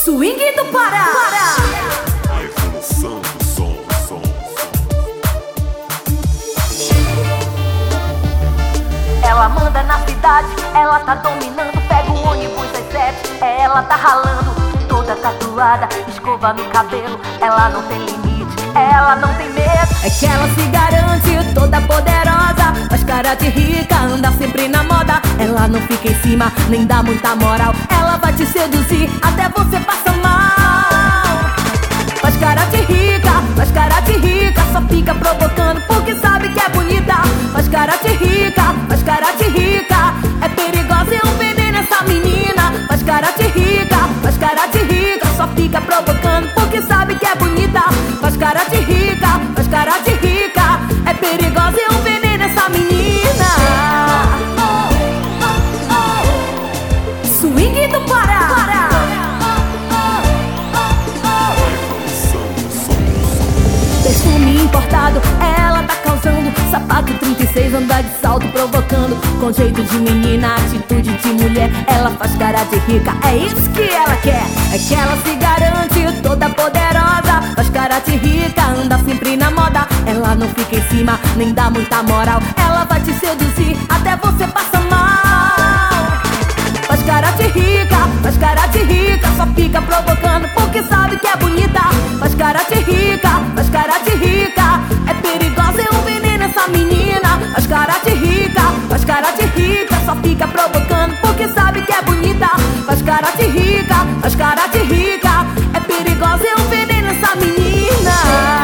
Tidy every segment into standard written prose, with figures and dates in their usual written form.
Swing do Pará. A evolução do som. Ela manda na cidade, ela tá dominando. Pega o ônibus às 7, ela tá ralando. Toda tatuada, escova no cabelo. Ela não tem limite, ela não tem medo. É que ela se garante, toda poderosa. Faz cara de rica, anda sempre na moda. Ela não fica em cima, nem dá muita moral. Ela vai te seduzir, até você passa mal. Faz cara de rica, só fica provocando porque sabe que é bonita. Faz cara de rica, é perigosa e um veneno essa menina. Faz cara de rica, só fica provocando porque sabe que é bonita. Faz cara de rica, é perigosa e um veneno essa menina. Swing do Pará. Perfume importado, ela tá causando. Sapato 36, anda de salto provocando. Com jeito de menina, atitude de mulher. Ela faz cara de rica, é isso que ela quer. É que ela se garante, toda poderosa. Faz cara de rica, anda sempre na moda. Ela não fica em cima, nem dá muita moral. Ela vai te seduzir, até você passa mal. Faz cara de rica, só fica provocando porque sabe que é bonita. Faz cara de rica, é perigosa e um veneno essa menina. Faz cara de rica, só fica provocando porque sabe que é bonita. Faz cara de rica, é perigosa e um veneno essa menina.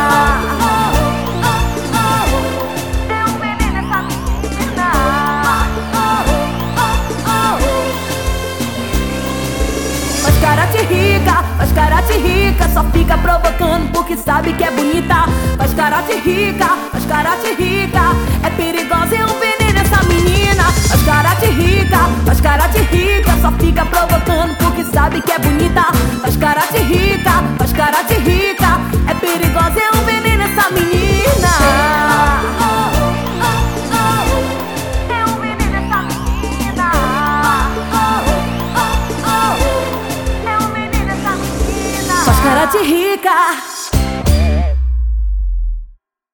Faz cara de rica, só fica provocando porque sabe que é bonita. Faz cara de rica, é perigosa e um veneno essa menina. Faz cara de rica, só fica provocando porque sabe que é bonita. Faz cara de rica, é perigosa e um veneno essa menina. Faz cara de rica.